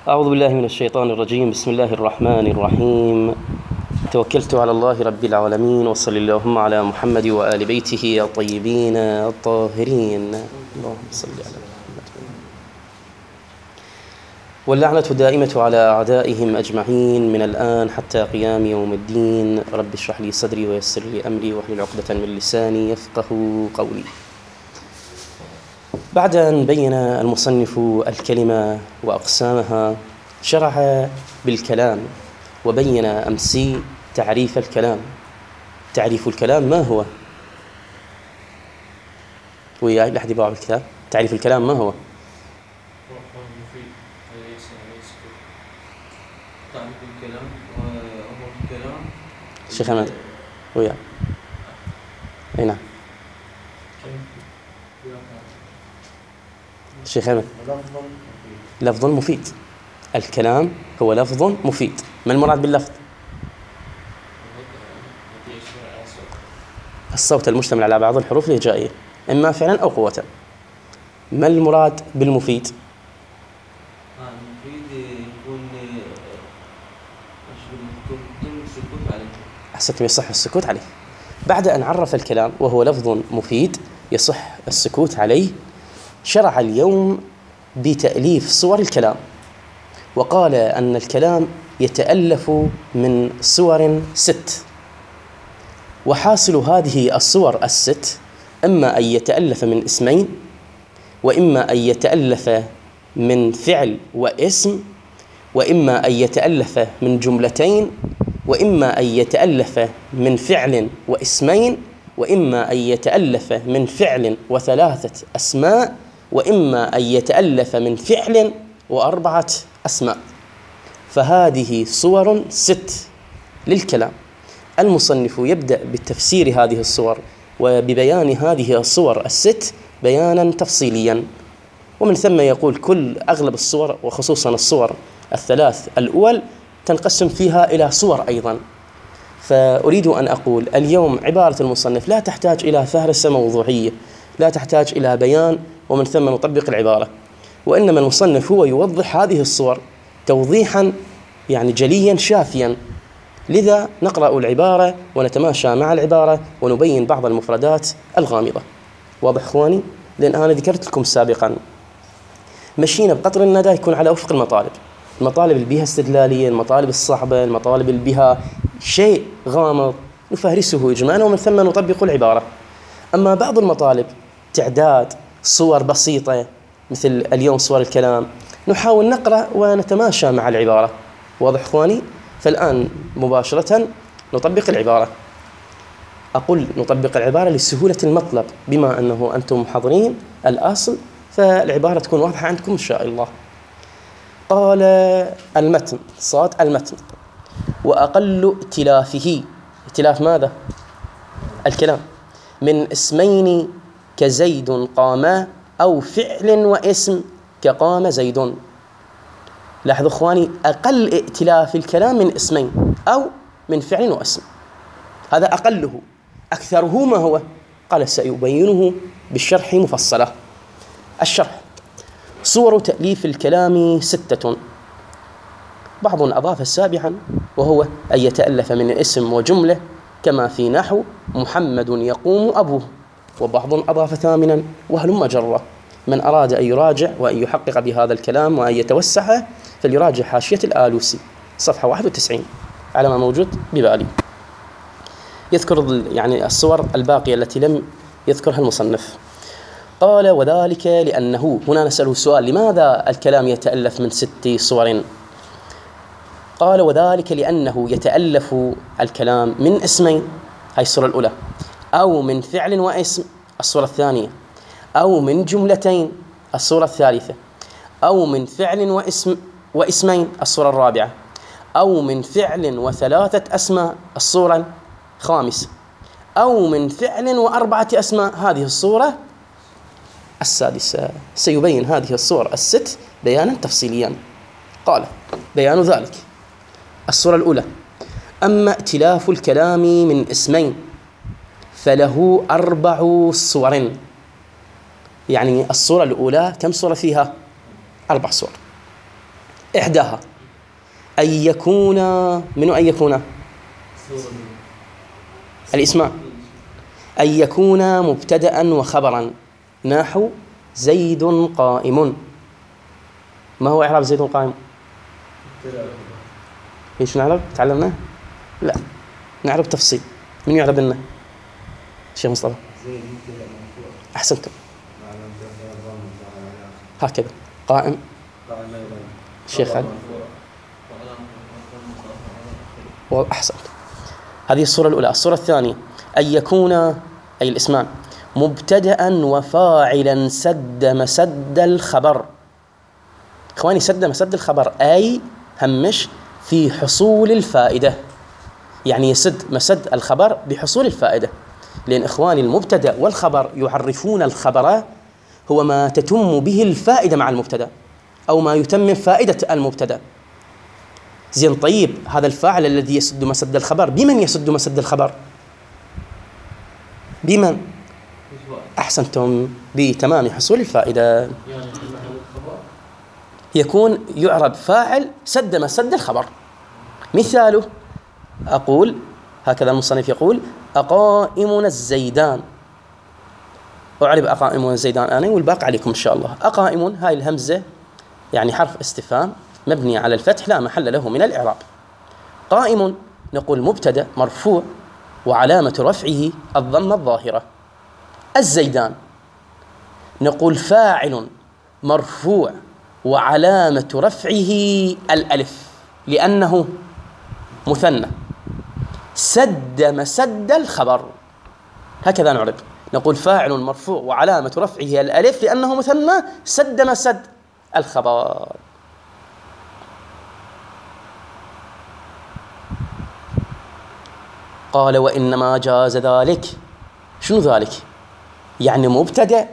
أعوذ بالله من الشيطان الرجيم. بسم الله الرحمن الرحيم. توكلت على الله رب العالمين، وصلى اللهم على محمد وآل بيته الطيبين الطاهرين. اللهم صل على محمد. واللعنة دائمة على أعدائهم أجمعين من الآن حتى قيام يوم الدين. رب اشرح لي صدري ويسر لي أمري واحلل عقدة من لساني يفقهوا قولي. بعد أن بين المصنف الكلمة وأقسامها، شرح بالكلام وبين أمس تعريف الكلام. تعريف الكلام ما هو؟ وياي لحد يباع الكتاب. تعريف الكلام ما هو؟ تعريف الكلام وهو الكلام. شيخ أحمد وياي. أي نعم شيخ أحمد. لفظ مفيد. الكلام هو لفظ مفيد. ما المراد باللفظ؟ الصوت المشتمل على بعض الحروف الهجائية، إما فعلا أو قوة. ما المراد بالمفيد؟ المفيد يكون سكوت عليه. أحسنتم، يصح السكوت عليه. بعد أن عرف الكلام وهو لفظ مفيد يصح السكوت عليه، شرع اليوم بتأليف صور الكلام، وقال أن الكلام يتألف من صور 6، وحاصل هذه الصور ال6 إما أن يتألف من اسمين، وإما أن يتألف من فعل واسم، وإما أن يتألف من جملتين، وإما أن يتألف من فعل واسمين، وإما أن يتألف من فعل و3 أسماء، وإما أن يتألف من فعل و4 أسماء. فهذه صور 6 للكلام. المصنف يبدأ بتفسير هذه الصور وببيان هذه الصور ال6 بيانا تفصيليا، ومن ثم يقول أغلب الصور وخصوصا الصور ال3 الأول تنقسم فيها إلى صور أيضا. فأريد أن أقول اليوم عبارة المصنف لا تحتاج إلى فهرسة موضوعية، لا تحتاج إلى بيان ومن ثم نطبق العبارة، وإنما المصنف هو يوضح هذه الصور توضيحا يعني جليا شافيا. لذا نقرأ العبارة ونتماشى مع العبارة ونبين بعض المفردات الغامضة. واضح إخواني؟ لأن أنا ذكرت لكم سابقا مشينا بقطر الندى يكون على وفق المطالب اللي بها استدلالية، المطالب الصعبة، المطالب اللي بها شيء غامض نفهرسه إجمالا ومن ثم نطبق العبارة. أما بعض المطالب تعداد صور بسيطة مثل اليوم صور الكلام، نحاول نقرأ ونتماشى مع العبارة. واضح إخواني؟ فالآن مباشرة نطبق العبارة. أقول نطبق العبارة لسهولة المطلب، بما أنه أنتم حاضرين الأصل فالعبارة تكون واضحة عندكم إن شاء الله. قال المتن صاد المتن وأقل ائتلافه. ائتلاف ماذا؟ الكلام. من اسمين كزيد قاما، أو فعل واسم كقام زيد. لاحظوا إخواني، أقل ائتلاف الكلام من اسمين أو من فعل واسم، هذا أقله. أكثره ما هو؟ قال سيبينه بالشرح مفصلة. الشرح: صور تأليف الكلام 6. بعض أضاف سابعا وهو أن يتألف من اسم وجملة، كما في نحو محمد يقوم أبوه. وبعض أضاف 8 وهلم جرة. من أراد أن يراجع وأن يحقق بهذا الكلام وأن يتوسعه فليراجع حاشية الآلوسي صفحة 91 على ما موجود ببالي. يذكر يعني الصور الباقية التي لم يذكرها المصنف. قال وذلك لأنه، هنا نسأله سؤال: لماذا الكلام يتألف من 6 صور؟ قال وذلك لأنه يتألف الكلام من اسمين، هاي الصورة الأولى، أو من فعل واسم الصورة الثانية، أو من جملتين الصورة الثالثة، أو من فعل واسمين الصورة الرابعة، أو من فعل و3 أسماء الصورة الخامسة، أو من فعل و4 أسماء هذه الصورة السادسة. سيبين هذه الصور ال6 بيانا تفصيليا. قال بيان ذلك: الصورة الأولى: أما ائتلاف الكلام من اسمين فله 4 صور. يعني الصورة الأولى كم صورة فيها؟ 4 صور. إحداها أن يكون، منو أن يكون؟ الإسماء. أن يكون مبتدأ وخبرا، نحو زيد قائم. ما هو إعراب زيد قائم؟ إيش نعرف؟ تعلمنا؟ لا، نعرف تفصيل. من يعرب لنا؟ شيخ مصطفى. أحسنتم. هكذا قائم. شيخ خالد. وأحسنت. هذه الصورة الأولى. الصورة الثانية أن يكون، أي الاسمان، مبتدأ وفاعلا سد مسد الخبر. إخواني، سد مسد الخبر أي همش في حصول الفائدة، يعني يسد مسد الخبر بحصول الفائدة. لأن إخواني المبتدأ والخبر يعرفون الخبر هو ما تتم به الفائدة مع المبتدأ أو ما يتمم فائدة المبتدأ. زين، طيب هذا الفاعل الذي يسد مسد الخبر بمن يسد مسد الخبر؟ بمن؟ أحسنتم، بتمام حصول الفائدة. يكون يعرب فاعل سد مسد الخبر. مثاله أقول هكذا، المصنف يقول أقائم الزيدان. أعرب أقائم الزيدان أنا والباقي عليكم إن شاء الله. أقائم، هاي الهمزة يعني حرف استفهام مبني على الفتح لا محل له من الإعراب. قائم نقول مبتدأ مرفوع وعلامة رفعه الضمة الظاهرة. الزيدان نقول فاعل مرفوع وعلامة رفعه الألف لأنه مثنى سد مسد الخبر. هكذا نعرب، نقول فاعل مرفوع وعلامة رفعه الألف لأنه مثنى سد مسد الخبر. قال وإنما جاز ذلك. شنو ذلك؟ يعني مبتدأ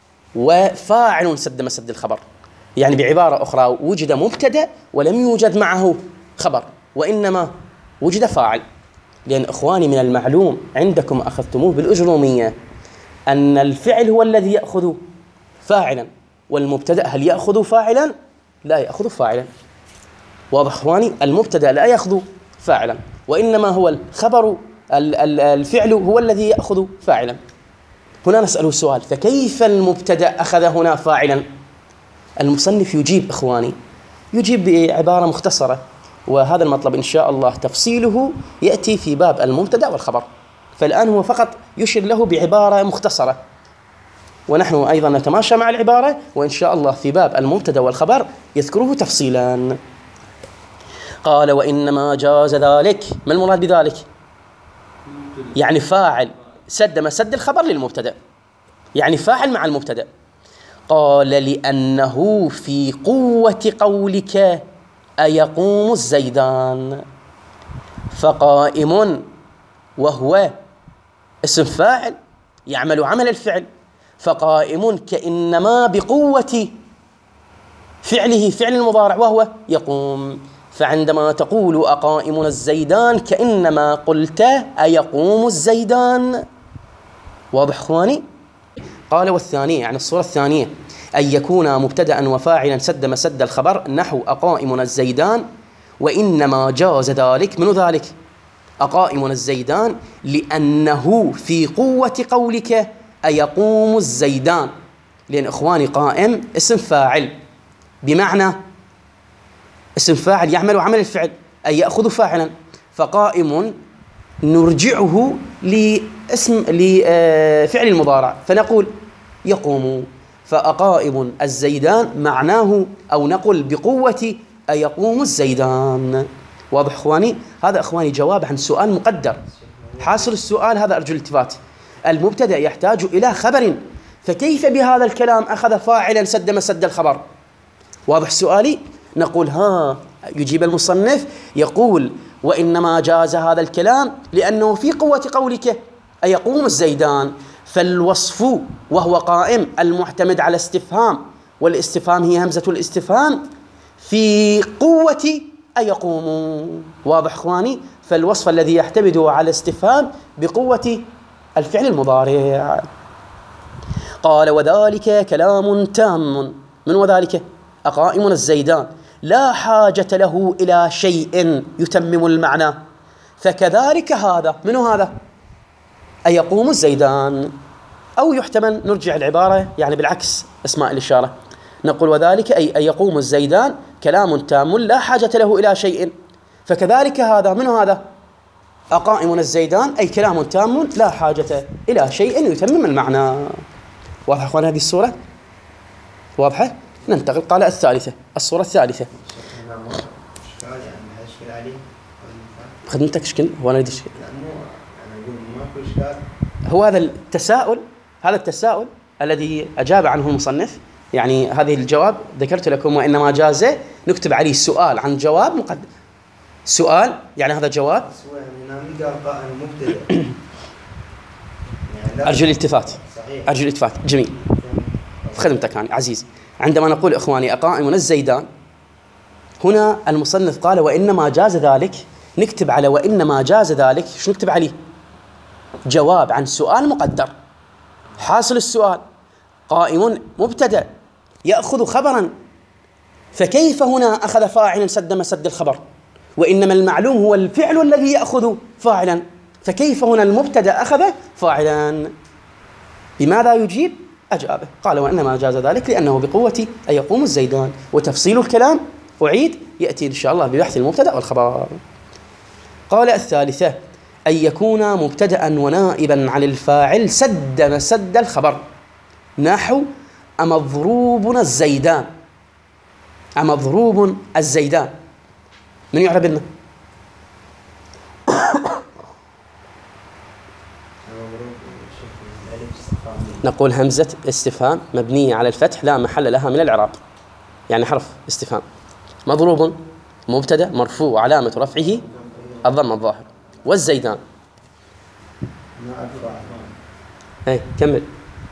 وفاعل سد مسد الخبر، يعني بعبارة أخرى وجد مبتدأ ولم يوجد معه خبر، وإنما وجد فاعل. لأن إخواني من المعلوم عندكم أخذتموه بالأجرومية أن الفعل هو الذي يأخذ فاعلا، والمبتدأ هل يأخذ فاعلا؟ لا يأخذ فاعلا. واضح إخواني؟ المبتدأ لا يأخذ فاعلا، وإنما هو الخبر الفعل هو الذي يأخذ فاعلا. هنا نسأله سؤال، فكيف المبتدأ أخذ هنا فاعلا؟ المصنف يجيب إخواني، يجيب بعبارة مختصرة، وهذا المطلب إن شاء الله تفصيله يأتي في باب المبتدأ والخبر، فالآن هو فقط يشير له بعبارة مختصرة، ونحن أيضا نتماشى مع العبارة، وإن شاء الله في باب المبتدأ والخبر يذكره تفصيلا. قال وإنما جاز ذلك. ما المراد بذلك؟ يعني فاعل سد مسد الخبر للمبتدأ، يعني فاعل مع المبتدأ. قال لأنه في قوة قولك أيقوم الزيدان، فقائم وهو اسم فاعل يعمل عمل الفعل، فقائم كإنما بقوة فعله فعل المضارع وهو يقوم. فعندما تقول أقائم الزيدان كإنما قلت أيقوم الزيدان. واضح إخواني؟ قال والثانية، يعني الصورة الثانية أن يكون مبتدأ وفاعلا سد مسد الخبر نحو أقائم الزيدان، وإنما جاز ذلك. من ذلك؟ أقائم الزيدان لأنه في قوة قولك أيقوم الزيدان. لأن إخواني قائم اسم فاعل، بمعنى اسم فاعل يعمل عمل الفعل أي يأخذ فاعلا، فقائم نرجعه لفعل المضارع فنقول يقوم. فأقائم الزيدان معناه أو نقول بقوة أيقوم الزيدان. واضح إخواني؟ هذا إخواني جواب عن سؤال مقدر. حاصل السؤال هذا أرجو الالتفات، المبتدأ يحتاج إلى خبر، فكيف بهذا الكلام أخذ فاعلا سد مسد الخبر؟ واضح سؤالي؟ نقول يجيب المصنف يقول وإنما جاز هذا الكلام لأنه في قوة قولك أيقوم الزيدان، فالوصف وهو قائم المعتمد على استفهام، والاستفهام هي همزة الاستفهام في قوة أيقوم. واضح إخواني؟ فالوصف الذي يعتمد على استفهام بقوة الفعل المضارع. قال وذلك كلام تام. من وذلك؟ أقائم الزيدان لا حاجة له إلى شيء يتمم المعنى، فكذلك هذا. من هذا؟ أيقوم الزيدان. أو يحتمل نرجع العبارة يعني بالعكس أسماء الإشارة، نقول وذلك أي يقوم الزيدان كلام تام لا حاجة له إلى شيء، فكذلك هذا. من هذا؟ أقائم الزيدان أي كلام تام لا حاجة إلى شيء يتمم المعنى. واضح أخوان هذه الصورة؟ واضحة؟ ننتقل. قال الثالثة، الصورة الثالثة. خدمتك اشكال؟ هو أنا أريد اشكال. هو هذا التساؤل، هذا التساؤل الذي أجاب عنه المصنف، يعني هذه الجواب ذكرت لكم وإنما جاز نكتب عليه سؤال عن جواب مقدم. سؤال يعني هذا جواب. أرجو الالتفات. أرجو الالتفات. جميل. خدمتك يعني عزيزي. عندما نقول إخواني أقائم الزيدان، هنا المصنف قال وإنما جاز ذلك، نكتب على وإنما جاز ذلك شو نكتب عليه؟ جواب عن سؤال مقدر. حاصل السؤال قائم مبتدأ يأخذ خبرا، فكيف هنا أخذ فاعلا سد مسد الخبر؟ وإنما المعلوم هو الفعل الذي يأخذ فاعلا، فكيف هنا المبتدأ أخذ فاعلا؟ بماذا يجيب؟ أجابه قال وإنما جاز ذلك لأنه بقوة أن يقوم الزيدان. وتفصيل الكلام أعيد يأتي إن شاء الله ببحث المبتدأ والخبر. قال الثالثة أن يكون مبتدأ ونائبا عن الفاعل سد مسد الخبر، نحو أمضروب الزيدان. أمضروب الزيدان من يعرب لنا؟ نقول همزة استفهام مبنية على الفتح لا محل لها من الإعراب، يعني حرف استفهام. مضروب مبتدأ مرفوع علامة رفعه الضم الظاهر. والزيدان اي كمل.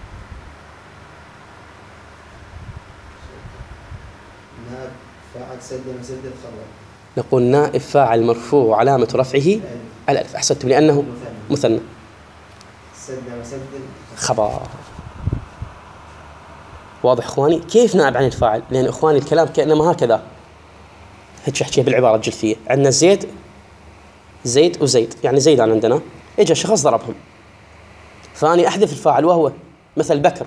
نائب فاعل سد مسد الخبر، نقول نائب فاعل مرفوع علامة رفعه الألف. أحسنتم لأنه مثنى. سد مسد خبر. واضح إخواني؟ كيف نائب عن الفاعل؟ لأن إخواني الكلام كأنما هكذا، هيك أحكيها بالعبارة الجلفية. عندنا زيد وزيد، يعني زيدان عندنا، إجا شخص ضربهم، فأني أحذف الفاعل وهو مثل بكر،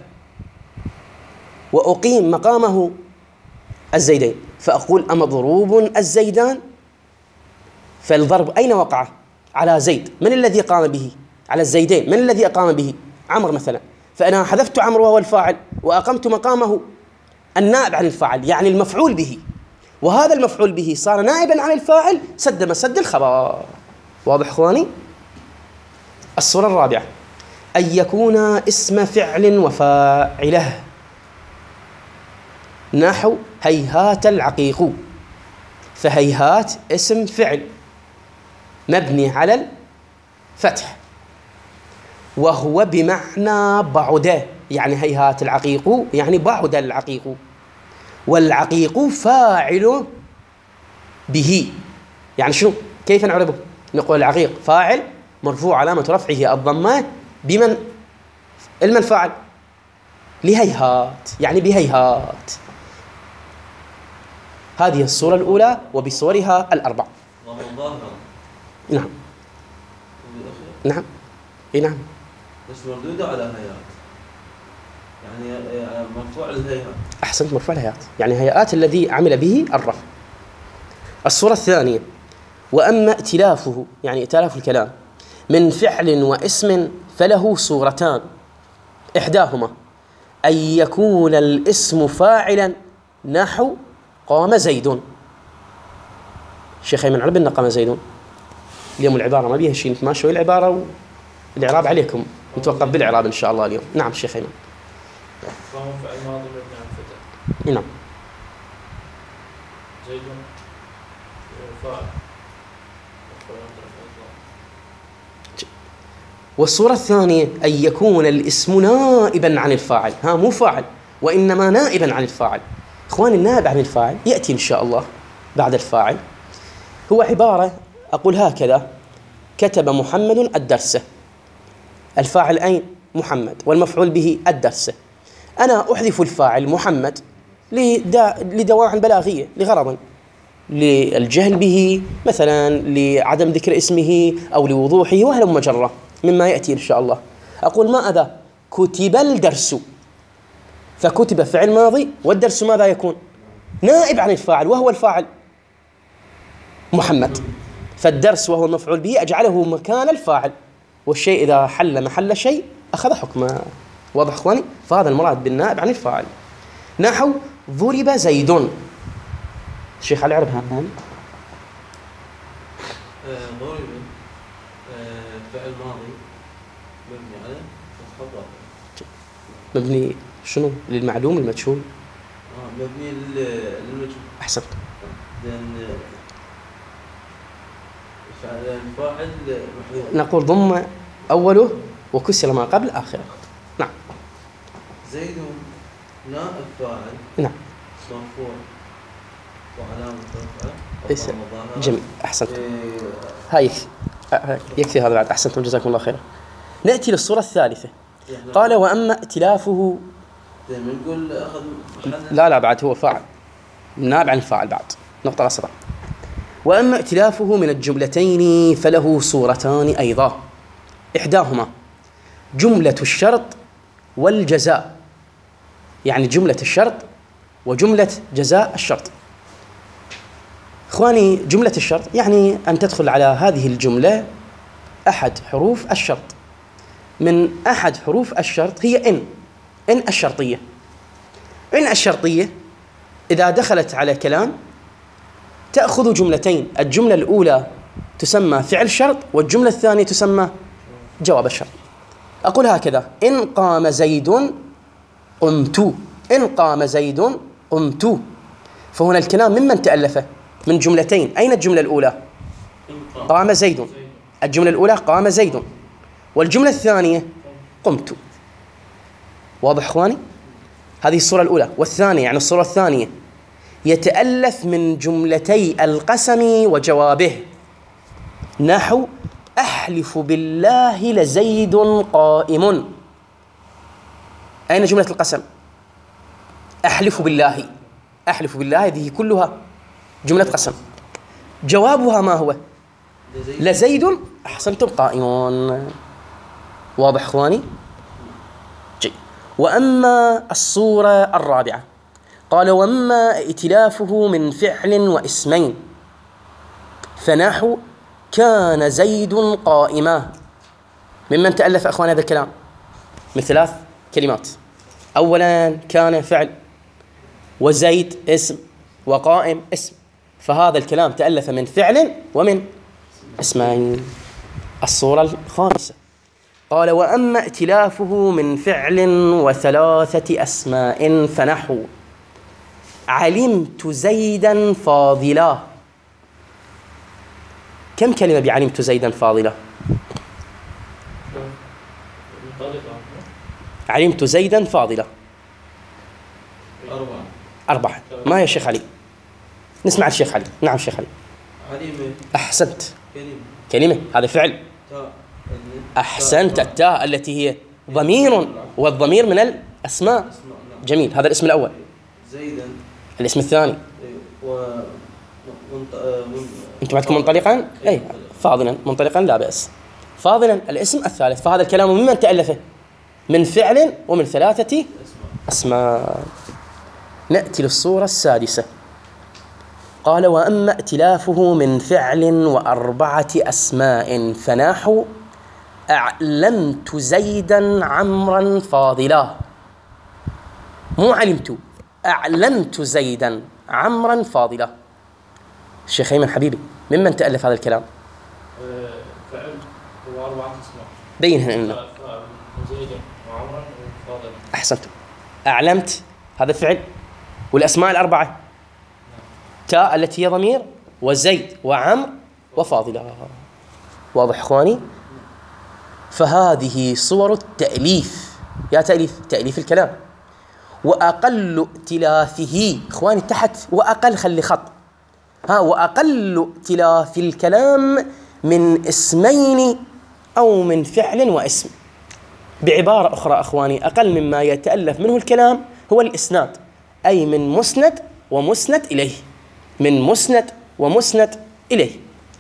وأقيم مقامه الزيدين، فأقول أمضروب الزيدان. فالضرب أين وقع؟ على زيد. من الذي قام به؟ على الزيدين. من الذي أقام به؟ عمرو مثلا. فأنا حذفت عمرو وهو الفاعل وأقمت مقامه النائب عن الفاعل، يعني المفعول به، وهذا المفعول به صار نائبا عن الفاعل سد مسد الخبر. واضح إخواني؟ الصورة الرابعة أن يكون اسم فعل وفاعله، نحو هيهات العقيق. فهيهات اسم فعل مبني على الفتح، وهو بمعنى بعد، يعني هيهات العقيق يعني بعد العقيق، والعقيق فاعل به. يعني شنو؟ كيف نعربه؟ نقول العقيق فاعل مرفوع علامة رفعه الضمة، بمن الفاعل؟ لهيهات، يعني بهيهات. هذه الصورة الأولى وبصورها الأربع. نعم نعم اي نعم. بس مردودة على هيئات، يعني مرفوع للهيئات. أحسنت، مرفوع الهيئات، يعني هيئات الذي عمل به الرفع. الصورة الثانية وأما ائتلافه، يعني ائتلاف الكلام من فعل واسم فله صورتان، إحداهما أن يكون الاسم فاعلا، نحو قام زيد. شيخ أيمن عرب أن قام زيد. اليوم العبارة ما بيها شيء، نتماشوا العبارة والإعراب عليكم، نتوقف بالإعراب إن شاء الله اليوم. نعم شيخ أيمن. فهو فعل ماضي مبني على الفتح. نعم. زيد فاعل. والصورة الثانية أن يكون الاسم نائبا عن الفاعل، ها مو فاعل وإنما نائبا عن الفاعل. إخواني النائب عن الفاعل يأتي إن شاء الله بعد الفاعل، هو عبارة أقول هكذا: كتب محمد الدرس، الفاعل أين؟ محمد، والمفعول به الدرس. أنا أحذف الفاعل محمد لدواعي بلاغية لغرض، للجهل به مثلا، لعدم ذكر اسمه أو لوضوحه وهلم مجرة مما يأتي إن شاء الله. أقول ماذا؟ كتب الدرس، فكتب فعل ماضي، والدرس ماذا يكون؟ نائب عن الفاعل، وهو الفاعل محمد، فالدرس وهو المفعول به أجعله مكان الفاعل، والشيء إذا حل محل شيء أخذ حكمه. واضح إخواني؟ فهذا المراد بالنائب عن الفاعل. نحو ضرب زيد. الشيخ علي عرفها ضرب فعل ماضي مبني على فتح الضاد. مبني شنو؟ للمعلوم المجهول؟ مبني للمجهول. أحسنت. لأن الفاعل محذوف. نقول ضم أوله وكسر ما قبل آخره. نعم. زيد نائب فاعل. نعم. مرفوع وعلامة ليس رفعه جميل. أحسنت. هاي يكفي هذا بعد. أحسنتم جزاكم الله خيرا. نأتي للصورة الثالثة. قال وأما ائتلافه. نقول أخذ لا بعد هو فاعل، نائب عن الفاعل بعد. نقطة أسرع. وأما ائتلافه من الجملتين فله صورتان أيضا، إحداهما جملة الشرط والجزاء، يعني جملة الشرط وجملة جزاء الشرط. إخواني جملة الشرط يعني أن تدخل على هذه الجملة أحد حروف الشرط. من أحد حروف الشرط هي إن الشرطية. إن الشرطية إذا دخلت على كلام تأخذ جملتين، الجملة الأولى تسمى فعل شرط والجملة الثانية تسمى جواب الشرط. أقول هكذا: إن قام زيد قمت. إن قام زيد قمت. فهنا الكلام ممن تألفه؟ من جملتين. أين الجملة الأولى؟ قام زيد. الجملة الأولى قام زيد، والجملة الثانية قمت. واضح إخواني؟ هذه الصورة الأولى. والثانية يعني الصورة الثانية يتألف من جملتي القسم وجوابه. نحو أحلف بالله لزيد قائم. أين جملة القسم؟ أحلف بالله. أحلف بالله هذه كلها جملة قسم. جوابها ما هو؟ لزيد أحسنتم قائمون. واضح إخواني؟ جيد. وأما الصورة الرابعة قال وأما ائتلافه من فعل واسمين فنحو كان زيد قائما. ممن تألف أخوان هذا الكلام؟ من 3 كلمات. أولا كان فعل، وزيد اسم، وقائم اسم، فهذا الكلام تألف من فعل ومن اسمين. الصورة الخامسة قال وأما ائتلافه من فعل و3 أسماء فنحو علمت زيدا فاضلا. كم كلمة بعلمت زيدا فاضلا؟ علمت زيدا فاضلا 4. ما هي الشيخ علي؟ نسمع الشيخ علي. نعم الشيخ علي. عليمة. أحسنت. كلمة هذا فعل. أحسنت. التاء التي هي ضمير، والضمير من الأسماء. جميل. هذا الاسم الأول. زيدا. الاسم الثاني أنتم عندكم منطلقا؟ أي فاضلا. منطلقا لا بأس. فاضلا الاسم الثالث. فهذا الكلام ممن تألفه؟ من فعل ومن 3 أسماء. نأتي للصورة السادسة قال وأما ائتلافه من فعل و4 أسماء فنحو أعلمت زيدا عمرا فاضلا. مو علمت، أعلمت زيدا عمرا فاضلا. الشيخ أيمن حبيبي ممن تألف هذا الكلام؟ فعل هو 4 أسماء. بينها لنا. زيدا وعمرا وفاضلا. أحسنتم. أعلمت هذا فعل، والأسماء 4 تاء التي هي ضمير، وزيد وعمر وفاضلة. واضح إخواني؟ فهذه صور التأليف. يا تأليف الكلام. وأقل ائتلافه إخواني تحت وأقل خلي خط. وأقل ائتلاف الكلام من اسمين أو من فعل واسم. بعبارة أخرى أخواني أقل مما يتألف منه الكلام هو الإسناد، أي من مسند ومسند إليه. من مسند ومسند إليه.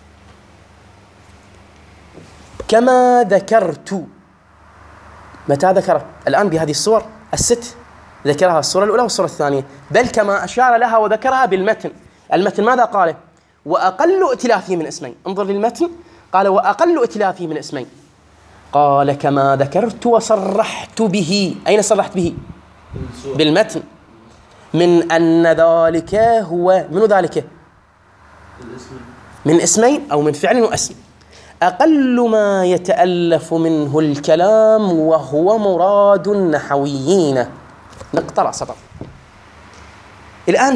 كما ذكرت، متى ذكر؟ الآن بهذه الصور الست ذكرها الصورة الأولى والصورة الثانية، بل كما أشار لها وذكرها بالمتن. المتن ماذا قال؟ وأقل ائتلافه من اسمين. انظر للمتن، قال وأقل ائتلافه من اسمين، قال كما ذكرت وصرحت به. أين صرحت به؟ بالمتن، من أن ذلك هو من ذلك من اسمين أو من فعل واسم، أقل ما يتألف منه الكلام وهو مراد النحويين. نقطة سطر. الآن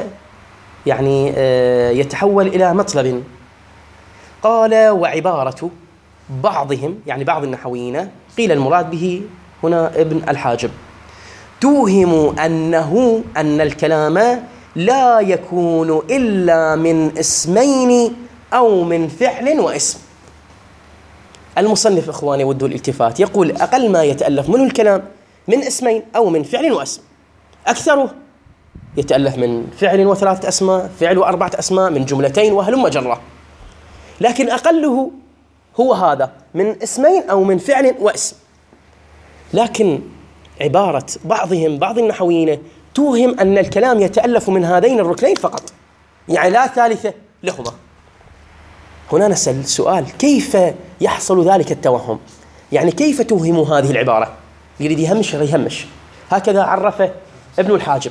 يتحول إلى مطلب. قال وعبارة بعضهم، يعني بعض النحويين، قيل المراد به هنا ابن الحاجب، توهم أن الكلام لا يكون إلا من اسمين أو من فعل واسم. المصنف إخواني وده الالتفات، يقول أقل ما يتألف منه الكلام من اسمين أو من فعل واسم، أكثره يتألف من فعل و3 أسماء، فعل و4 أسماء، من جملتين وهلم جرة، لكن أقله هو هذا من اسمين أو من فعل واسم. لكن عبارة بعض النحويين توهم أن الكلام يتألف من هذين الركنين فقط، يعني لا ثالثة لهما. هنا نسأل سؤال، كيف يحصل ذلك التوهم؟ يعني كيف توهم هذه العبارة؟ يريد يهمش. هكذا عرفه ابن الحاجب.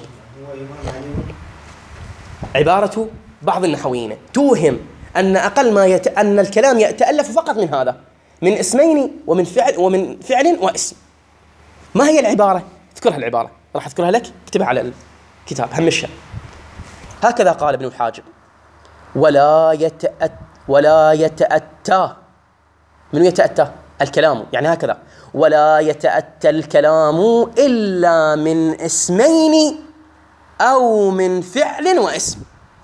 عبارة بعض النحويين توهم أن أقل ما أن الكلام يتألف فقط من هذا، من اسمين ومن فعل واسم. ما هي العبارة؟ اذكرها العبارة، راح أذكرها لك، اكتبها على الكتاب، همشها. هكذا قال ابن الحاجب: ولا يتأتى. من يتأتى؟ الكلام، يعني هكذا: ولا يتأتى الكلام إلا من اسمين أو من فعل واسم.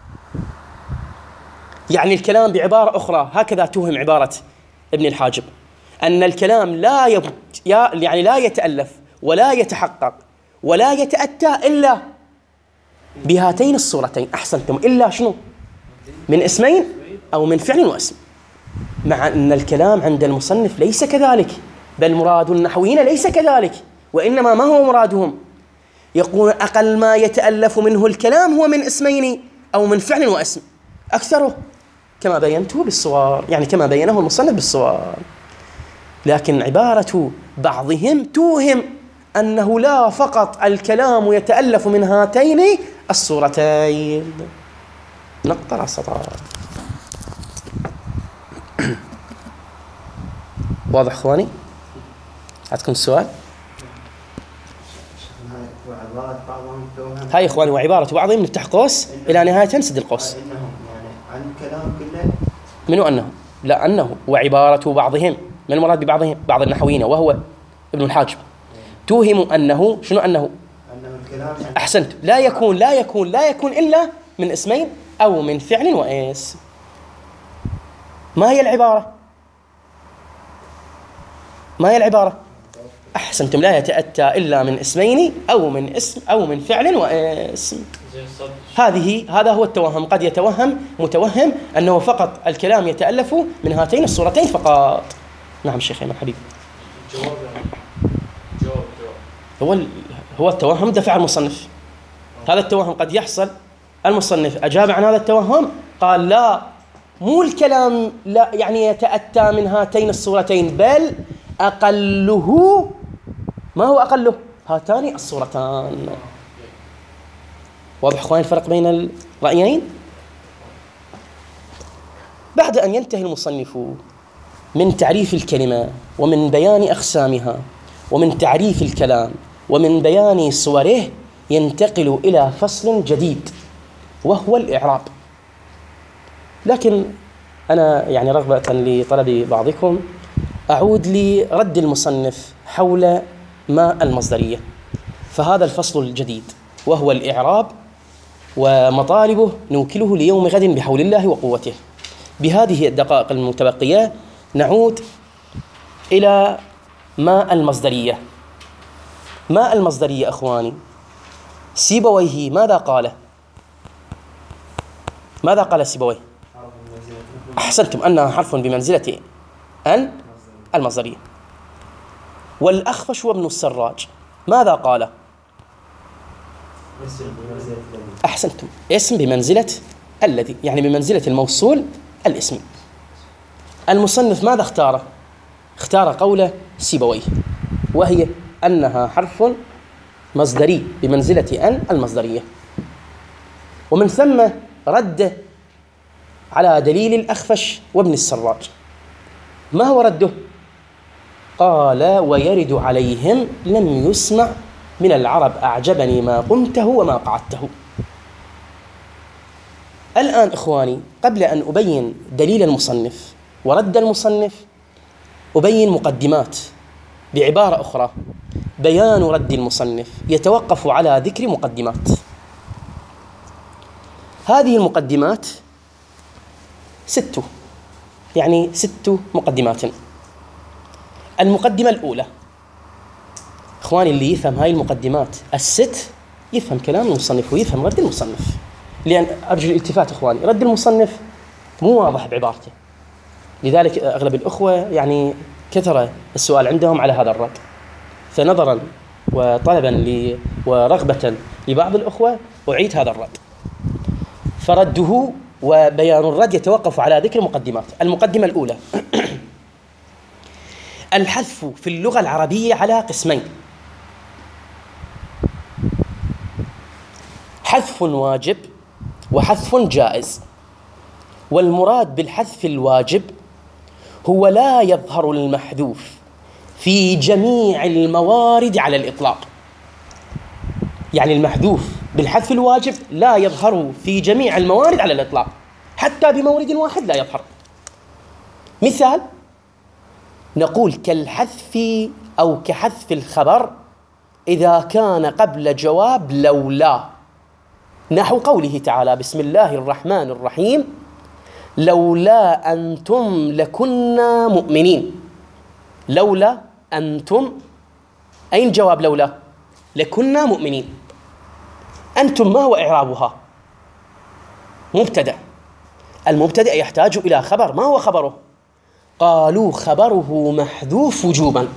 يعني الكلام بعبارة أخرى، هكذا توهم عبارة ابن الحاجب، أن الكلام لا يتألف ولا يتحقق ولا يتأتى إلا بهاتين الصورتين. أحسنتم، إلا شنو؟ من اسمين أو من فعل واسم. مع أن الكلام عند المصنف ليس كذلك، بل مراد النحويين ليس كذلك، وإنما ما هو مرادهم؟ يقول أقل ما يتألف منه الكلام هو من اسمين أو من فعل واسم، أكثره كما بينته بالصور، يعني كما بينه المصنف بالصور. لكن عبارة بعضهم توهم أنه لا، فقط الكلام يتألف من هاتين الصورتين. نقطة السطر. واضح اخواني؟ عندكم السؤال؟ هاي اخواني، وعبارة بعضهم نفتح قوس الى نهاية نسد القوس. انهم يعني عن الكلام كله. منو انه؟ لا، انه وعبارة بعضهم، من المراد ببعضهم؟ بعض النحويين وهو ابن الحاجب، توهم انه شنو؟ انه الكلام احسنت، لا يكون الا من اسمين او من فعل واسم. ما هي العبارة؟ أحسنتم، لا يتأتى إلا من اسمين أو من اسم أو من فعل واسم. هذا هو التوهم. قد يتوهم متوهم أنه فقط الكلام يتألف من هاتين الصورتين فقط. نعم شيخ أيمن حبيبي. هو التوهم دفع المصنف. هذا التوهم قد يحصل، المصنف أجاب عن هذا التوهم، قال لا، مو الكلام لا يعني يتأتى من هاتين الصورتين، بل أقله. ما هو أقله؟ هاتان الصورتان. واضح اخواني الفرق بين الرأيين؟ بعد أن ينتهي المصنف من تعريف الكلمة ومن بيان أقسامها ومن تعريف الكلام ومن بيان صوره، ينتقل إلى فصل جديد وهو الإعراب. لكن أنا يعني رغبة لطلب بعضكم أعود لرد المصنف حول ما المصدرية. فهذا الفصل الجديد وهو الإعراب ومطالبه نوكله ليوم غد بحول الله وقوته. بهذه الدقائق المتبقية نعود إلى ما المصدرية. ما المصدرية أخواني؟ سيبويه ماذا قال؟ ماذا قال سيبويه؟ حرف بمنزلة أحسنتم، أنها حرف بمنزلة أن المصدرية. والأخفش وابن السراج ماذا قال؟ اسم بمنزلة الذي. أحسنتم، اسم بمنزلة الذي، يعني بمنزلة الموصول الاسمي. المصنف ماذا اختاره؟ اختار قول سيبويه، وهي أنها حرف مصدري بمنزلة أن المصدرية. ومن ثم رد على دليل الأخفش وابن السراج. ما هو رده؟ قال: ويرد عليهم لم يسمع من العرب أعجبني ما قمته وما قعدته. الآن إخواني، قبل أن أبين دليل المصنف ورد المصنف، أبين مقدمات. بعبارة أخرى، بيان رد المصنف يتوقف على ذكر مقدمات. هذه المقدمات 6، يعني 6 مقدمات. المقدمة الأولى، إخواني اللي يفهم هاي المقدمات ال6 يفهم كلام المصنف ويفهم رد المصنف، لأن أرجو الالتفات إخواني، رد المصنف مو واضح بعبارته، لذلك أغلب الأخوة يعني كثر السؤال عندهم على هذا الرد. فنظرا وطلبا ورغبة لبعض الأخوة أعيد هذا الرد. فرده وبيان الرد يتوقف على ذكر مقدمات. المقدمة الأولى: الحذف في اللغة العربية على قسمين: حذف واجب وحذف جائز. والمراد بالحذف الواجب هو لا يظهر المحذوف في جميع الموارد على الإطلاق. يعني المحذوف بالحذف الواجب لا يظهر في جميع الموارد على الإطلاق، حتى بمورد واحد لا يظهر. مثال، نقول كالحذف أو كحذف الخبر إذا كان قبل جواب لولا، نحو قوله تعالى: بسم الله الرحمن الرحيم لولا أنتم لكنا مؤمنين. لولا أنتم، أين جواب لولا؟ لكنا مؤمنين. أنتم ما هو إعرابها؟ مبتدأ. المبتدأ يحتاج إلى خبر، ما هو خبره؟ قالوا خبره محذوف وجوبا.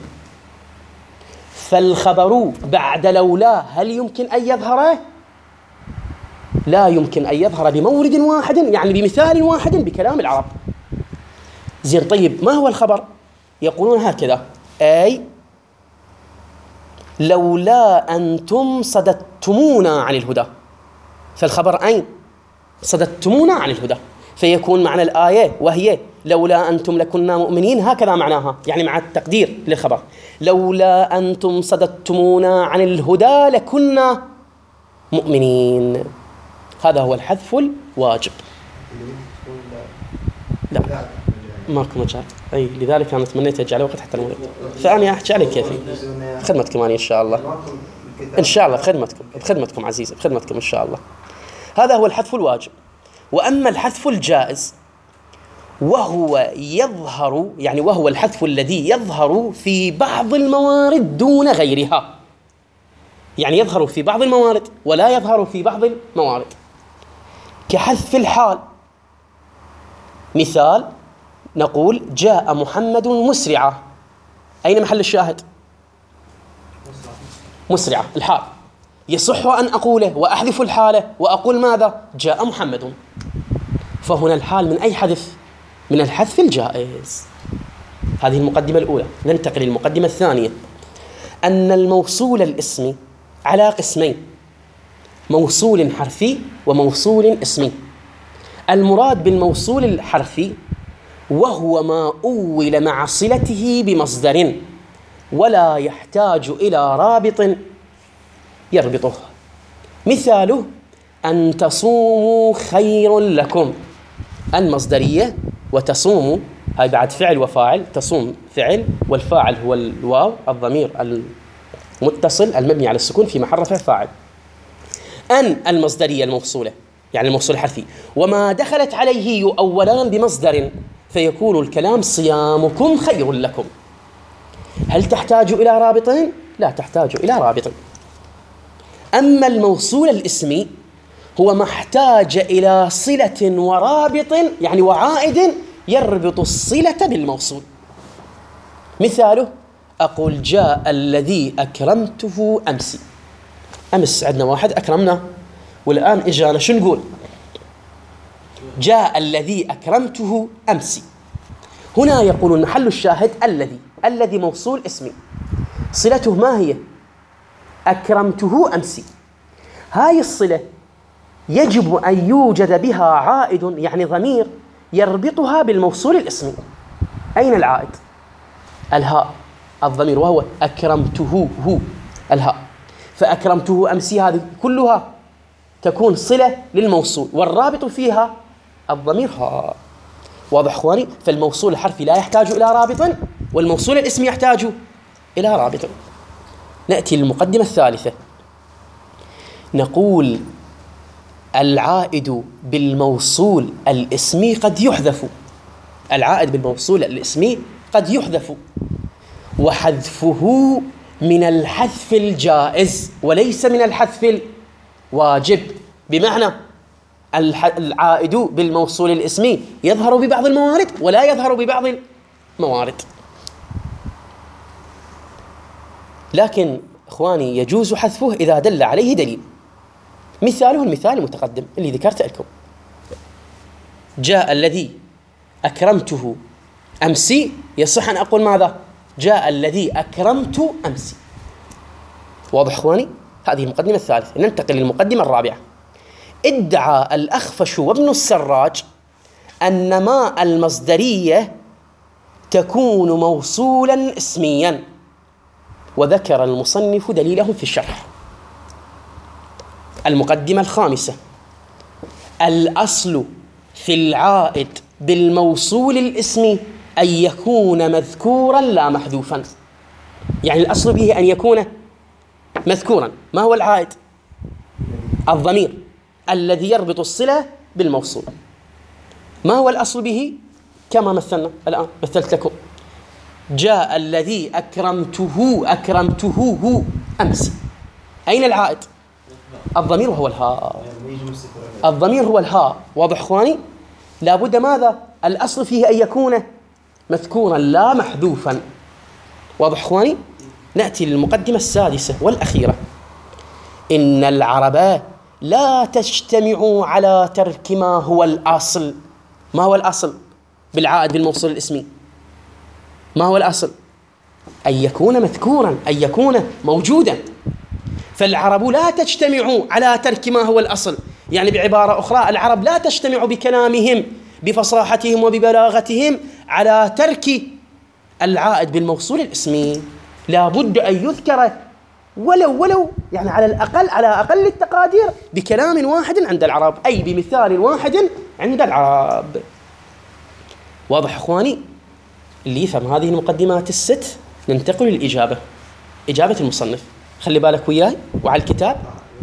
فالخبر بعد لولا هل يمكن أن يظهر؟ لا يمكن أن يظهر بمورد واحد، يعني بمثال واحد بكلام العرب. زين، طيب ما هو الخبر؟ يقولون هكذا: أي لولا أنتم صددتمونا عن الهدى. فالخبر أين؟ صددتمونا عن الهدى. فيكون معنى الآية وهي لولا أنتم لكنا مؤمنين، هكذا معناها، يعني مع التقدير للخبر: لولا أنتم صددتمونا عن الهدى لكنا مؤمنين. هذا هو الحذف الواجب. لا ماكو مجال، أي لذلك أنا تمنيت أجعله وقت حتى المغرب، فأنا أحكي عليك كيفي. خدمتكم أنا إن شاء الله، إن شاء الله بخدمتكم عزيزي، بخدمتكم إن شاء الله. هذا هو الحذف الواجب. وأما الحذف الجائز وهو يظهر، يعني وهو الحذف الذي يظهر في بعض الموارد دون غيرها، يعني يظهر في بعض الموارد ولا يظهر في بعض الموارد، كحذف الحال. مثال، نقول جاء محمد مسرعا. أين محل الشاهد؟ مسرعا، الحال. يصح أن أقوله وأحذف الحالة وأقول ماذا؟ جاء محمد. فهنا الحال من أي حذف؟ من الحذف الجائز. هذه المقدمة الأولى. ننتقل للمقدمة الثانية: أن الموصول الاسمي على قسمين: موصول حرفي وموصول اسمي. المراد بالموصول الحرفي وهو ما أول مع صلته بمصدر ولا يحتاج إلى رابط يربطه. مثاله: أن تصوموا خير لكم. المصدرية وتصوموا هاي بعد فعل وفاعل، تصوم فعل والفاعل هو الواو الضمير المتصل المبني على السكون في محل رفع فاعل. أن المصدرية الموصولة يعني الموصول الحرفي وما دخلت عليه يؤولان بمصدر، فيكون الكلام صيامكم خير لكم. هل تحتاج إلى رابط؟ لا تحتاج إلى رابط. أما الموصول الاسمي هو ما احتاج إلى صلة ورابط يعني وعائد يربط الصلة بالموصول. مثاله أقول جاء الذي أكرمته أمس. أمس عندنا واحد أكرمنا، والآن إجانا شو نقول؟ جاء الذي أكرمته أمس. هنا يقولون محل الشاهد الذي موصول اسمي، صلته ما هي؟ أكرمته أمس. هاي الصلة يجب أن يوجد بها عائد يعني ضمير يربطها بالموصول الاسمي. أين العائد؟ الهاء، الضمير، وهو أكرمته هو الهاء. فأكرمته أمس هذه كلها تكون صلة للموصول، والرابط فيها الضمير ها. واضح اخواني؟ فالموصول الحرفي لا يحتاج إلى رابط، والموصول الاسمي يحتاج إلى رابط. نأتي للمقدمة الثالثة، نقول العائد بالموصول الاسمي قد يحذف. العائد بالموصول الاسمي قد يحذف، وحذفه من الحذف الجائز وليس من الحذف الواجب. بمعنى العائد بالموصول الاسمي يظهر ببعض الموارد ولا يظهر ببعض الموارد. لكن إخواني يجوز حذفه إذا دل عليه دليل. مثاله المثال المتقدم اللي ذكرت لكم، جاء الذي أكرمته أمس، يصح أن أقول ماذا؟ جاء الذي أكرمت أمس. واضح إخواني؟ هذه المقدمة الثالثة. ننتقل للمقدمة الرابعة. ادعى الأخفش وابن السراج أن ماء المصدرية تكون موصولا اسميا، وذكر المصنف دليلهم في الشرح. المقدمة الخامسة، الأصل في العائد بالموصول الاسمي أن يكون مذكورا لا محذوفا. يعني الأصل به أن يكون مذكورا. ما هو العائد؟ الضمير الذي يربط الصلة بالموصول. ما هو الأصل به؟ كما مثلنا الآن، مثلت لكم جاء الذي أكرمته هو أمس. أين العائد؟ الضمير هو الهاء. الضمير هو الهاء. واضح إخواني؟ لابد ماذا؟ الأصل فيه أن يكون مذكورا لا محذوفا. واضح إخواني؟ نأتي للمقدمة السادسة والأخيرة. إن العرب لا تجتمع على ترك ما هو الأصل. ما هو الأصل بالعائد بالموصول الاسمي؟ ما هو الأصل؟ أن يكون مذكورا، أن يكون موجودا. فالعرب لا تجتمع على ترك ما هو الأصل، يعني بعبارة أخرى العرب لا تجتمع بكلامهم بفصاحتهم وببلاغتهم على ترك العائد بالموصول الاسمي. لا بد أن يذكر ولو يعني على أقل التقادير بكلام واحد عند العرب، أي بمثال واحد عند العرب. واضح إخواني؟ اللي يفهم هذه المقدمات الست ننتقل للإجابة، إجابة المصنف. خلي بالك وياي وعلى الكتاب.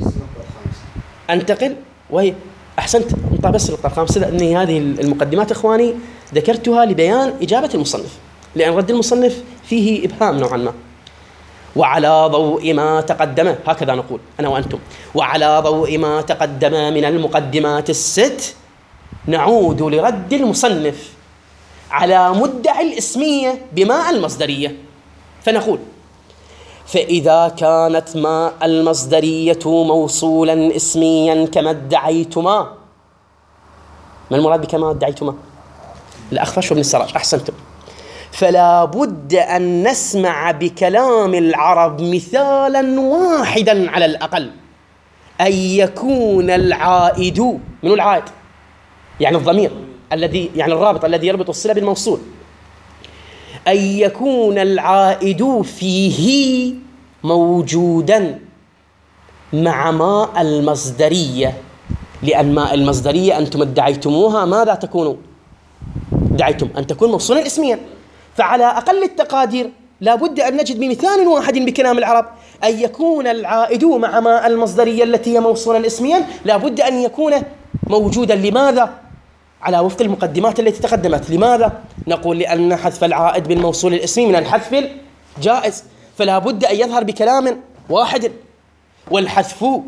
أنتقل وهي أحسنت. انطى بس النقطة الخامسة، لأن هذه المقدمات إخواني ذكرتها لبيان إجابة المصنف، لأن رد المصنف فيه إبهام نوعا ما. وعلى ضوء ما تقدم، هكذا نقول أنا وأنتم، وعلى ضوء ما تقدم من المقدمات الست نعود لرد المصنف على مدعي الاسمية بماء المصدرية. فنقول: فإذا كانت ماء المصدرية موصولا اسميا كما ادعيتما. ما المراد بكما ادعيتما؟ الأخفش وابن السراج. أحسنتم. فلا بد أن نسمع بكلام العرب مثالا واحدا على الأقل، أن يكون العائد، من العائد يعني الضمير الذي يعني الرابط الذي يربط الصلة بالموصول، أن يكون العائد فيه موجودا مع ماء المصدرية. لأن ماء المصدرية أنتم ادعيتموها ماذا تكون؟ ادعيتم أن تكون موصولا اسميا. فعلى أقل التقادير لا بد أن نجد بمثال واحد بكلام العرب أن يكون العائد مع ماء المصدرية التي هي موصولا اسميا، لا بد أن يكون موجودا. لماذا؟ على وفق المقدمات التي تقدمت. لماذا؟ نقول لأن حذف العائد بالموصول الاسمي من الحذف الجائز، فلا بد أن يظهر بكلام واحد. والحذف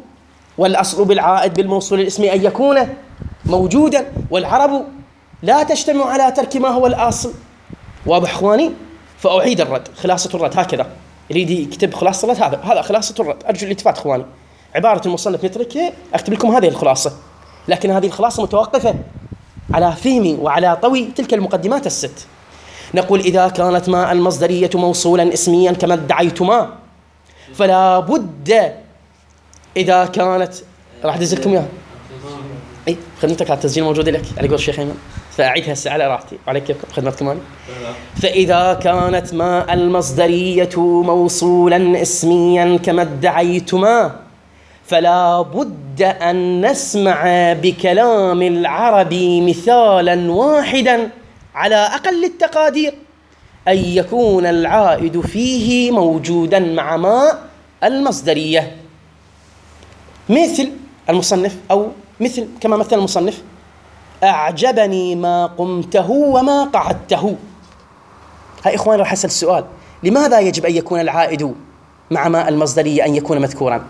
والأصل بالعائد بالموصول الاسمي أن يكون موجودا، والعرب لا تجتمع على ترك ما هو الأصل. واضح إخواني؟ فأعيد الرد، خلاصة الرد هكذا، يريد يكتب خلاصة الرد، هذا خلاصة الرد. أرجو الالتفات إخواني، عبارة المصنف نتركها، أكتب لكم هذه الخلاصة، لكن هذه الخلاصة متوقفة على فهمي وعلى طوي تلك المقدمات الست. نقول إذا كانت ما المصدرية موصولا اسميا كما ادعيتما، فلا بد إذا كانت، راح أدز لكم إياها، أي خدمتك على التسجيل موجودة لك على قول الشيخ أيمن، فأعيدها هسه على راحتي وعليك خدمتكم أنا. فإذا كانت ما المصدرية موصولا اسميا كما ادعيتما، فلا بد أن نسمع بكلام العرب مثالا واحدا على أقل التقادير أن يكون العائد فيه موجودا مع ما المصدرية، مثل المصنف، أو مثل كما مثل المصنف: أعجبني ما قمته وما قعدته. هاي إخوان راح أسأل السؤال: لماذا يجب أن يكون العائد مع ما المصدرية أن يكون مذكورا؟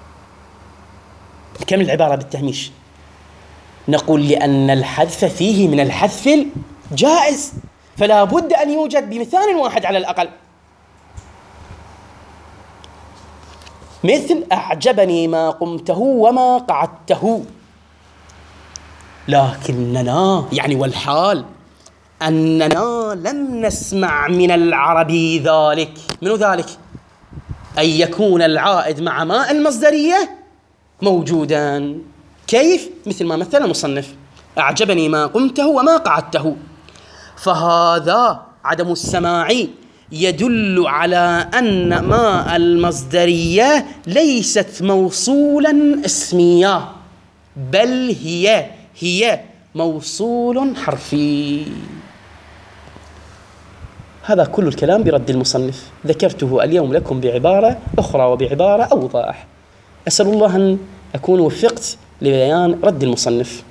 كم العبارة بالتهميش. نقول لأن الحذف فيه من الحذف الجائز، فلا بد أن يوجد بمثال واحد على الأقل، مثل أعجبني ما قمته وما قعدته. لكننا يعني والحال أننا لم نسمع من العربي ذلك. من ذلك؟ أن يكون العائد مع ما المصدرية موجودا. كيف؟ مثل ما مثل المصنف: أعجبني ما قمته وما قعدته. فهذا عدم السماع يدل على أن ما المصدرية ليست موصولا اسميا، بل هي موصول حرفي. هذا كل الكلام برد المصنف، ذكرته اليوم لكم بعبارة أخرى وبعبارة أوضح. أسأل الله أن أكون وفقت لبيان رد المصنف.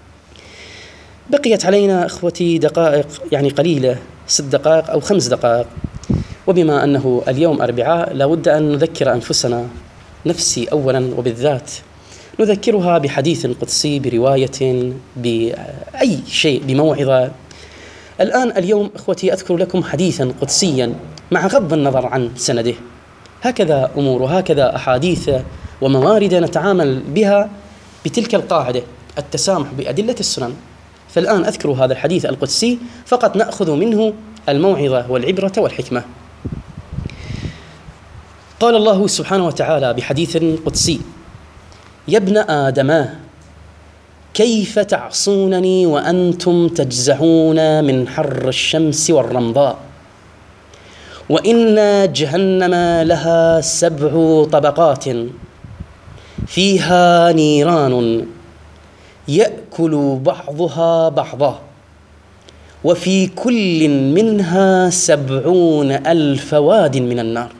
بقيت علينا أخوتي دقائق يعني قليلة، 6 دقائق أو 5 دقائق، وبما أنه اليوم أربعاء لابد أن نذكر أنفسنا، نفسي أولا وبالذات، نذكرها بحديث قدسي، برواية، بأي شيء، بموعظة. اليوم أخوتي أذكر لكم حديثا قدسيا مع غض النظر عن سنده. هكذا أمور وهكذا أحاديث وموارد نتعامل بها بتلك القاعدة: التسامح بأدلة السنن. فالآن أذكر هذا الحديث القدسي فقط نأخذ منه الموعظة والعبرة والحكمة. قال الله سبحانه وتعالى بحديث قدسي: يا ابن آدم كيف تعصونني وأنتم تجزعون من حر الشمس والرمضاء، وإن جهنم لها 7 طبقات فيها نيران يأكل بعضها بعضا، وفي كل منها 70,000 واد من النار،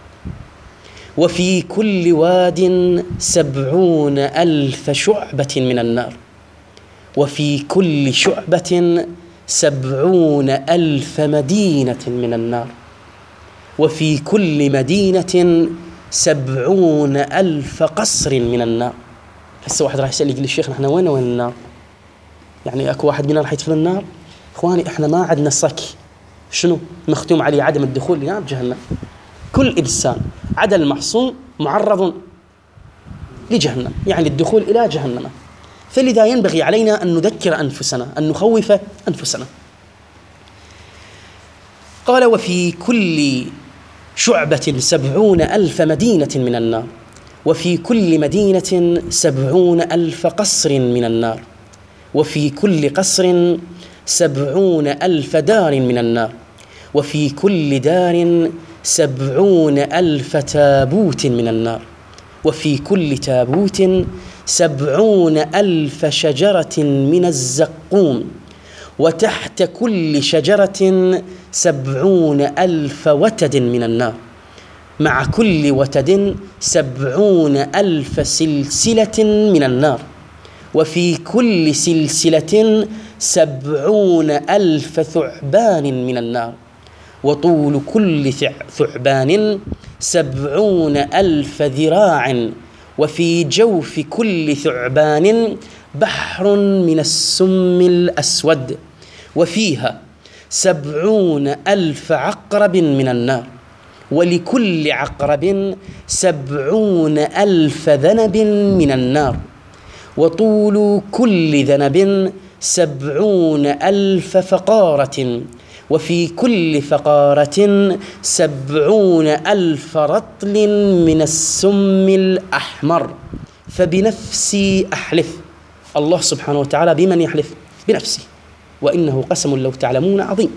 وفي كل واد 70,000 شعبة من النار، وفي كل شعبة 70,000 مدينة من النار، وفي كل مدينة 70,000 قصر من النار. هسه واحد راح يسأل يقول الشيخ نحن وين النار؟ يعني اكو واحد منا راح يدخل النار؟ اخواني احنا ما عندنا صك شنو مختوم عليه عدم الدخول لنار جهنم. كل انسان عدا المحصوم معرض لجهنم، يعني الدخول الى جهنم. فلذا ينبغي علينا ان نذكر انفسنا، ان نخوف انفسنا. قال: وفي كل شعبة 70,000 مدينة من النار، وفي كل مدينة 70,000 قصر من النار، وفي كل قصر 70,000 دار من النار، وفي كل دار 70,000 تابوت من النار، وفي كل تابوت 70,000 شجرة من الزقوم، وتحت كل شجرة 70,000 وتد من النار، مع كل وتد 70,000 سلسلة من النار، وفي كل سلسلة 70,000 ثعبان من النار، وطول كل ثعبان 70,000 ذراع، وفي جوف كل ثعبان بحر من السم الأسود، وفيها 70,000 عقرب من النار، ولكل عقرب 70,000 ذنب من النار، وطول كل ذنب 70,000 فقارة، وفي كل فقارة 70,000 رطل من السم الأحمر. فبنفسي أحلف. الله سبحانه وتعالى بمن يحلف؟ بنفسه، وإنه قسم لو تعلمون عظيم.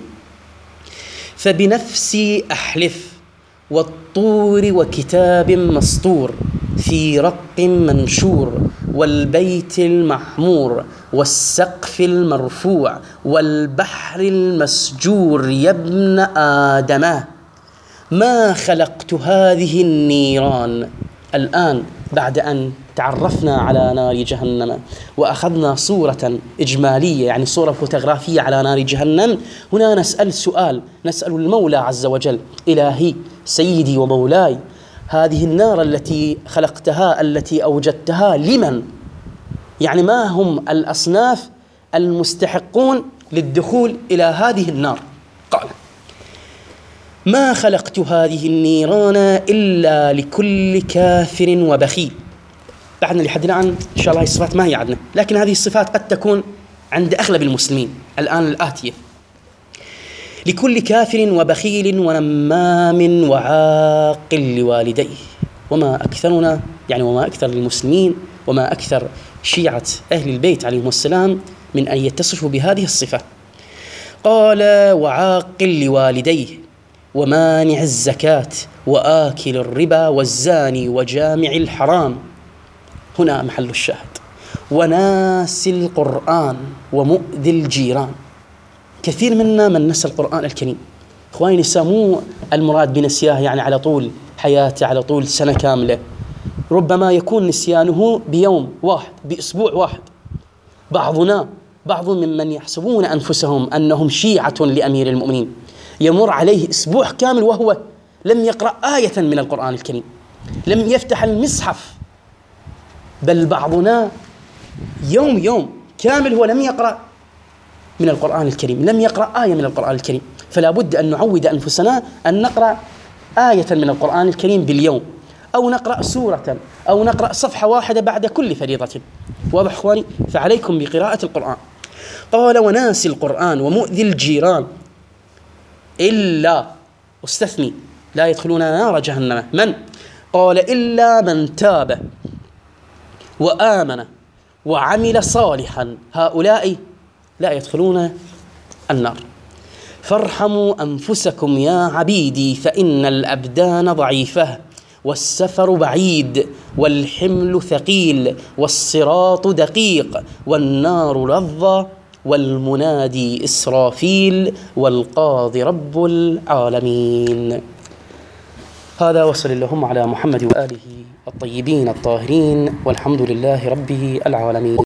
فبنفسي أحلف والطور وكتاب مسطور في رق منشور والبيت المعمور والسقف المرفوع والبحر المسجور يا ابن آدم ما خلقت هذه النيران. الآن بعد أن تعرفنا على نار جهنم وأخذنا صورة إجمالية، يعني صورة فوتوغرافية على نار جهنم، هنا نسأل سؤال، نسأل المولى عز وجل: إلهي سيدي ومولاي، هذه النار التي خلقتها التي أوجدتها لمن؟ يعني ما هم الأصناف المستحقون للدخول إلى هذه النار؟ قال: ما خلقت هذه النيران إلا لكل كافر وبخيل. بعدنا لحد الآن إن شاء الله الصفات ما هي عندنا، لكن هذه الصفات قد تكون عند أغلب المسلمين الآن الآتية: لكل كافر وبخيل ونمام وعاق لوالديه. وما أكثرنا، يعني وما أكثر المسلمين وما أكثر شيعة أهل البيت عليهم السلام من أن يتصفوا بهذه الصفة. قال: وعاق لوالديه ومانع الزكاة وآكل الربا والزاني وجامع الحرام. هنا محل الشاهد: وناسي القرآن ومؤذي الجيران. كثير منا من نسى القرآن الكريم. إخواني، نسى مو المراد بنسياه يعني على طول حياته، على طول سنة كاملة، ربما يكون نسيانه بيوم واحد، بأسبوع واحد. بعض ممن يحسبون أنفسهم أنهم شيعة لأمير المؤمنين يمر عليه أسبوع كامل وهو لم يقرأ آية من القرآن الكريم، لم يفتح المصحف، بل بعضنا يوم كامل هو لم يقرأ من القرآن الكريم، لم يقرأ آية من القرآن الكريم. فلا بد أن نعود أنفسنا أن نقرأ آية من القرآن الكريم باليوم، أو نقرأ سورة، أو نقرأ صفحة واحدة بعد كل فريضة. واضح إخواني؟ فعليكم بقراءة القرآن. قال: وناسي القرآن ومؤذي الجيران إلا، استثني، لا يدخلون نار جهنم. من؟ قال: إلا من تاب وآمن وعمل صالحا، هؤلاء لا يدخلون النار. فارحموا أنفسكم يا عبيدي فإن الأبدان ضعيفة والسفر بعيد والحمل ثقيل والصراط دقيق والنار لظى والمنادي إسرافيل والقاضي رب العالمين. هذا، وصل اللهم على محمد وآله الطيبين الطاهرين، والحمد لله رب العالمين.